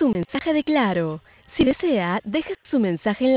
un mensaje de Claro. Si desea, deje su mensaje en